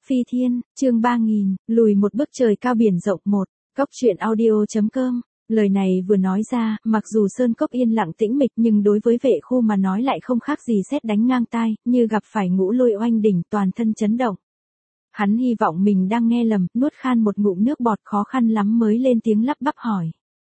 Phi Thiên, chương 3000, lùi một bước trời cao biển rộng 1, Cốc truyện audio.com. Lời này vừa nói ra, mặc dù sơn cốc yên lặng tĩnh mịch nhưng đối với Vệ Khu mà nói lại không khác gì sét đánh ngang tai, như gặp phải ngũ lôi oanh đỉnh, toàn thân chấn động. Hắn hy vọng mình đang nghe lầm, nuốt khan một ngụm nước bọt, khó khăn lắm mới lên tiếng lắp bắp hỏi.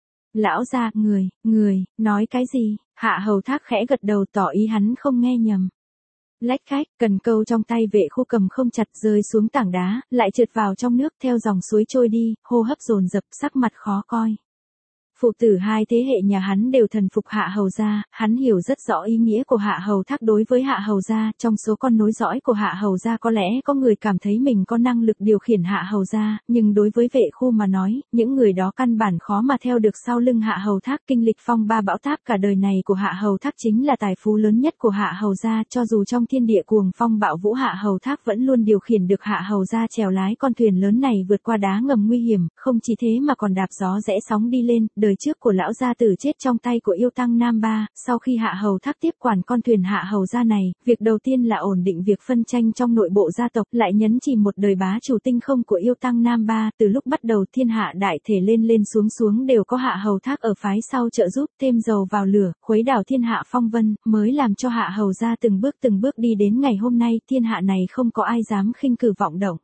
Lão gia, người, nói cái gì? Hạ Hầu Thác khẽ gật đầu tỏ ý hắn không nghe nhầm. Lách cách, cần câu trong tay Vệ Khu cầm không chặt, rơi xuống tảng đá, lại trượt vào trong nước theo dòng suối trôi đi, hô hấp dồn dập, sắc mặt khó coi. Phụ tử hai thế hệ nhà hắn đều thần phục Hạ Hầu gia, hắn hiểu rất rõ ý nghĩa của Hạ Hầu Thác đối với Hạ Hầu gia, trong số con nối dõi của Hạ Hầu gia có lẽ có người cảm thấy mình có năng lực điều khiển Hạ Hầu gia, nhưng đối với Vệ Khu mà nói, những người đó căn bản khó mà theo được sau lưng Hạ Hầu Thác. Kinh lịch phong ba bão táp cả đời này của Hạ Hầu Thác chính là tài phú lớn nhất của Hạ Hầu gia, cho dù trong thiên địa cuồng phong bạo vũ, Hạ Hầu Thác vẫn luôn điều khiển được Hạ Hầu gia chèo lái con thuyền lớn này vượt qua đá ngầm nguy hiểm, không chỉ thế mà còn đạp gió rẽ sóng đi lên. Đời trước của lão gia tử chết trong tay của yêu tăng Nam Ba, sau khi Hạ Hầu Thác tiếp quản con thuyền Hạ Hầu gia này, việc đầu tiên là ổn định việc phân tranh trong nội bộ gia tộc, lại nhấn chìm một đời bá chủ tinh không của yêu tăng Nam Ba. Từ lúc bắt đầu thiên hạ đại thể lên lên xuống xuống đều có Hạ Hầu Thác ở phái sau trợ giúp, thêm dầu vào lửa, khuấy đảo thiên hạ phong vân, mới làm cho Hạ Hầu gia từng bước đi đến ngày hôm nay. Thiên hạ này không có ai dám khinh cử vọng động.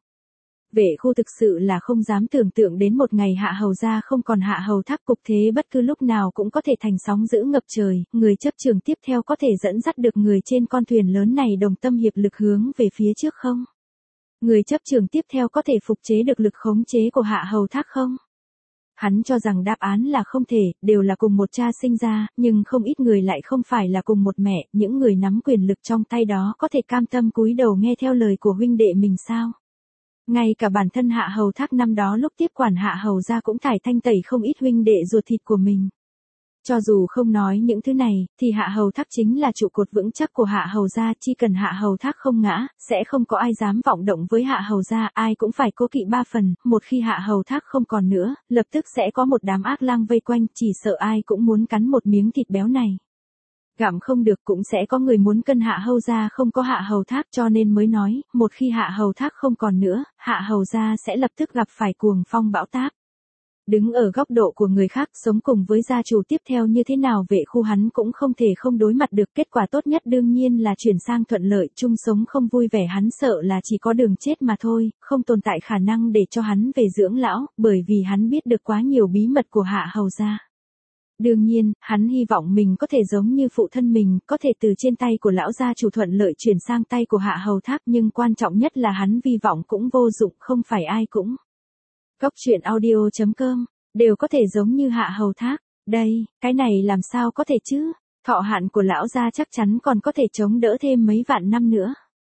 Vệ Khu thực sự là không dám tưởng tượng đến một ngày Hạ Hầu gia không còn Hạ Hầu Thác, cục thế bất cứ lúc nào cũng có thể thành sóng dữ ngập trời, người chấp trường tiếp theo có thể dẫn dắt được người trên con thuyền lớn này đồng tâm hiệp lực hướng về phía trước không? Người chấp trường tiếp theo có thể phục chế được lực khống chế của Hạ Hầu Thác không? Hắn cho rằng đáp án là không thể, đều là cùng một cha sinh ra, nhưng không ít người lại không phải là cùng một mẹ, những người nắm quyền lực trong tay đó có thể cam tâm cúi đầu nghe theo lời của huynh đệ mình sao? Ngay cả bản thân Hạ Hầu Thác năm đó lúc tiếp quản Hạ Hầu gia cũng thải thanh tẩy không ít huynh đệ ruột thịt của mình. Cho dù không nói những thứ này, thì Hạ Hầu Thác chính là trụ cột vững chắc của Hạ Hầu gia, chỉ cần Hạ Hầu Thác không ngã, sẽ không có ai dám vọng động với Hạ Hầu gia, ai cũng phải cố kỵ ba phần, một khi Hạ Hầu Thác không còn nữa, lập tức sẽ có một đám ác lang vây quanh, chỉ sợ ai cũng muốn cắn một miếng thịt béo này. Gặm không được cũng sẽ có người muốn cân Hạ Hầu gia không có Hạ Hầu Thác, cho nên mới nói, một khi Hạ Hầu Thác không còn nữa, Hạ Hầu gia sẽ lập tức gặp phải cuồng phong bão táp. Đứng ở góc độ của người khác, sống cùng với gia chủ tiếp theo như thế nào, Vệ Khu hắn cũng không thể không đối mặt được. Kết quả tốt nhất đương nhiên là chuyển sang thuận lợi, chung sống không vui vẻ. Hắn sợ là chỉ có đường chết mà thôi, không tồn tại khả năng để cho hắn về dưỡng lão, bởi vì hắn biết được quá nhiều bí mật của Hạ Hầu gia. Đương nhiên, hắn hy vọng mình có thể giống như phụ thân mình, có thể từ trên tay của lão gia chủ thuận lợi chuyển sang tay của Hạ Hầu Thác, nhưng quan trọng nhất là hắn vi vọng cũng vô dụng, không phải ai cũng. Cốc truyện audio.com, đều có thể giống như Hạ Hầu Thác. Đây, cái này làm sao có thể chứ? Thọ hạn của lão gia chắc chắn còn có thể chống đỡ thêm mấy vạn năm nữa.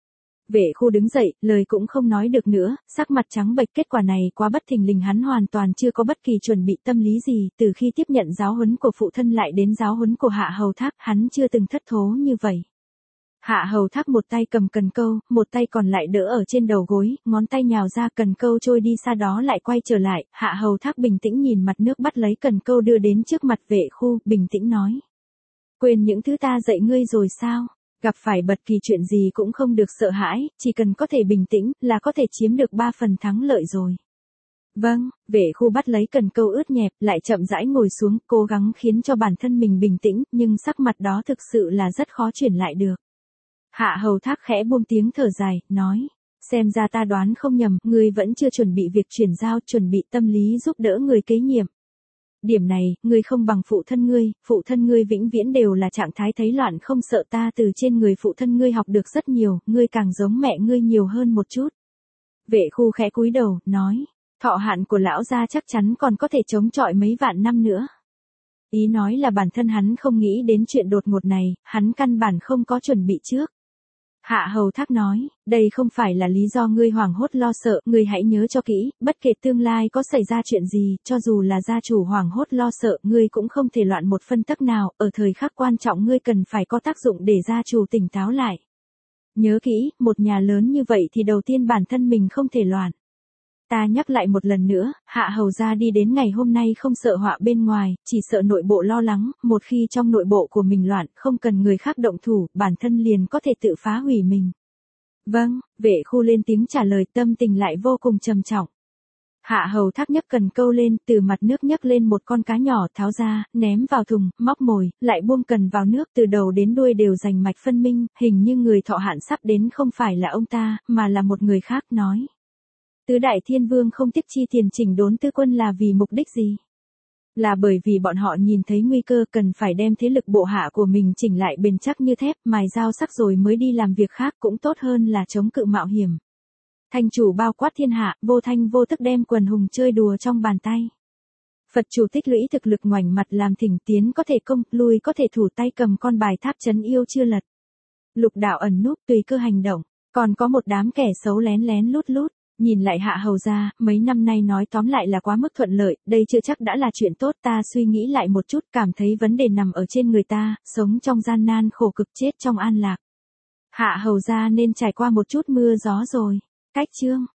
Vệ Khu đứng dậy, lời cũng không nói được nữa, sắc mặt trắng bệch. Kết quả này quá bất thình lình, hắn hoàn toàn chưa có bất kỳ chuẩn bị tâm lý gì, từ khi tiếp nhận giáo huấn của phụ thân lại đến giáo huấn của Hạ Hầu Thác, hắn chưa từng thất thố như vậy. Hạ Hầu Thác một tay cầm cần câu, một tay còn lại đỡ ở trên đầu gối, ngón tay nhào ra, cần câu trôi đi xa đó lại quay trở lại. Hạ Hầu Thác bình tĩnh nhìn mặt nước, bắt lấy cần câu đưa đến trước mặt Vệ Khu, bình tĩnh nói. Quên những thứ ta dạy ngươi rồi sao? Gặp phải bất kỳ chuyện gì cũng không được sợ hãi, chỉ cần có thể bình tĩnh, là có thể chiếm được 3 phần thắng lợi rồi. Vâng, Vệ Khu bắt lấy cần câu ướt nhẹp, lại chậm rãi ngồi xuống, cố gắng khiến cho bản thân mình bình tĩnh, nhưng sắc mặt đó thực sự là rất khó chuyển lại được. Hạ Hầu Thác khẽ buông tiếng thở dài, nói, xem ra ta đoán không nhầm, ngươi vẫn chưa chuẩn bị việc chuyển giao, chuẩn bị tâm lý giúp đỡ người kế nhiệm. Điểm này, ngươi không bằng phụ thân ngươi vĩnh viễn đều là trạng thái thấy loạn không sợ, ta từ trên người phụ thân ngươi học được rất nhiều, ngươi càng giống mẹ ngươi nhiều hơn một chút. Vệ Khu khẽ cúi đầu, nói, thọ hạn của lão gia chắc chắn còn có thể chống chọi mấy vạn năm nữa. Ý nói là bản thân hắn không nghĩ đến chuyện đột ngột này, hắn căn bản không có chuẩn bị trước. Hạ Hầu Thác nói, đây không phải là lý do ngươi hoảng hốt lo sợ, ngươi hãy nhớ cho kỹ, bất kể tương lai có xảy ra chuyện gì, cho dù là gia chủ hoảng hốt lo sợ, ngươi cũng không thể loạn một phân tấc nào, ở thời khắc quan trọng ngươi cần phải có tác dụng để gia chủ tỉnh táo lại. Nhớ kỹ, một nhà lớn như vậy thì đầu tiên bản thân mình không thể loạn. Ta nhắc lại một lần nữa, Hạ Hầu gia đi đến ngày hôm nay không sợ họa bên ngoài, chỉ sợ nội bộ lo lắng, một khi trong nội bộ của mình loạn, không cần người khác động thủ, bản thân liền có thể tự phá hủy mình. Vâng, vệ khu lên tiếng trả lời, tâm tình lại vô cùng trầm trọng. Hạ hầu thác nhấc cần câu lên, từ mặt nước nhấc lên một con cá nhỏ, tháo ra, ném vào thùng, móc mồi, lại buông cần vào nước, từ đầu đến đuôi đều rành mạch phân minh, hình như người thọ hạn sắp đến không phải là ông ta, mà là một người khác, nói. Tứ đại thiên vương không tiếc chi tiền chỉnh đốn tư quân là vì mục đích gì? Là bởi vì bọn họ nhìn thấy nguy cơ, cần phải đem thế lực bộ hạ của mình chỉnh lại bền chắc như thép, mài dao sắc rồi mới đi làm việc khác, cũng tốt hơn là chống cự mạo hiểm. Thành chủ bao quát thiên hạ, vô thanh vô tức đem quần hùng chơi đùa trong bàn tay. Phật chủ tích lũy thực lực ngoảnh mặt làm thỉnh, tiến có thể công, lui có thể thủ, tay cầm con bài tháp trấn yêu chưa lật. Lục đạo ẩn núp tùy cơ hành động, còn có một đám kẻ xấu lén lén lút lút. Nhìn lại hạ hầu gia, mấy năm nay nói tóm lại là quá mức thuận lợi, đây chưa chắc đã là chuyện tốt, ta suy nghĩ lại một chút, cảm thấy vấn đề nằm ở trên người ta, sống trong gian nan khổ cực, chết trong an lạc. Hạ hầu gia nên trải qua một chút mưa gió rồi. Cách chương